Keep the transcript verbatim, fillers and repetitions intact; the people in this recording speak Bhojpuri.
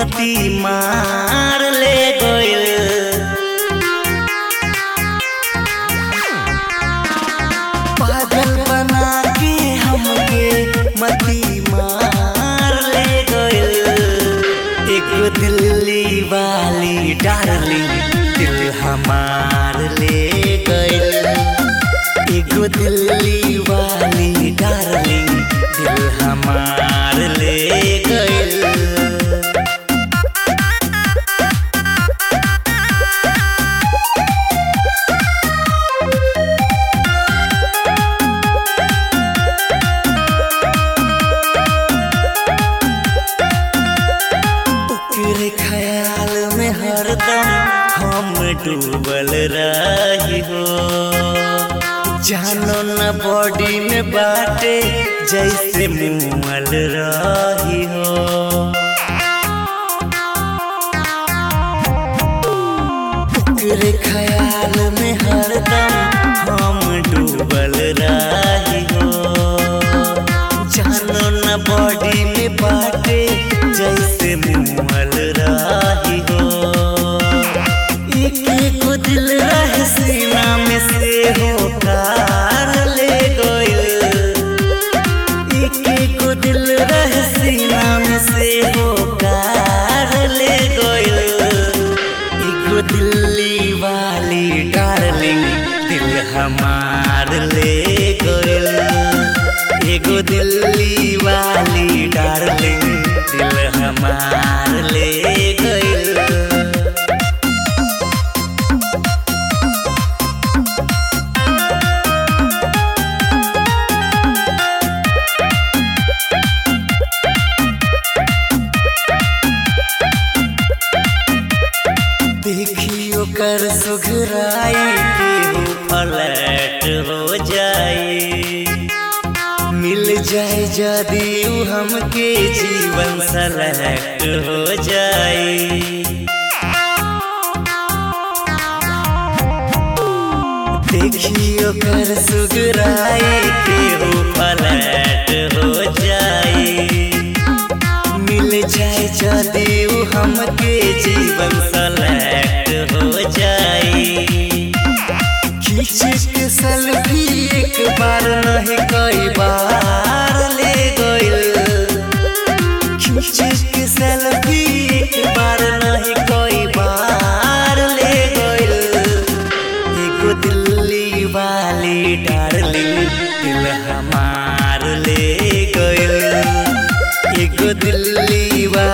मती मार ले गइल। पागल बना के हमके मती मार ले गइल। एक दिल्ली वाली डार्लिंग दिल हमार ले गइल। एक दिल्ली वाली डार्लिंग दिल हमार ले गइल। ओकरे ख्याल में हरदम हम डूबल रही हो। जानो न बॉडी में बाटे जैसे मुअल रही हो। ओकरे ख्याल में हरदम हम डूबल रही हो। जानो न बॉडी में बाटे जैसे मुअल रही हो। एक एक दिल रह सीना में से हो कार ले गइल। एक एक दिल रह सीना में से हो कार ले गइल। एक दिल्ली वाली डार्लिंग दिल हमार ले गइल। एक दिल्ली वाली डार्लिंग दिल हमार ले गइल। देखियो कर सुघराई केहू फ्लैट हो जाए। मिल जाए जदी उ हमके जीवन सेलेक्ट हो जाए। देखियो कर सुघराई केहू फ्लैट हो जाए। मिल जाए जदी उ हमके जीवन सेलेक्ट हो जाए। खींच के सेल्फी एक बार नहीं कई बार ले गइल। खींच के सेल्फी एक बार नहीं कई बार ले गइल। एक दिल्ली वाली डार्लिंग दिल हमार ले गइल। एक दिल्ली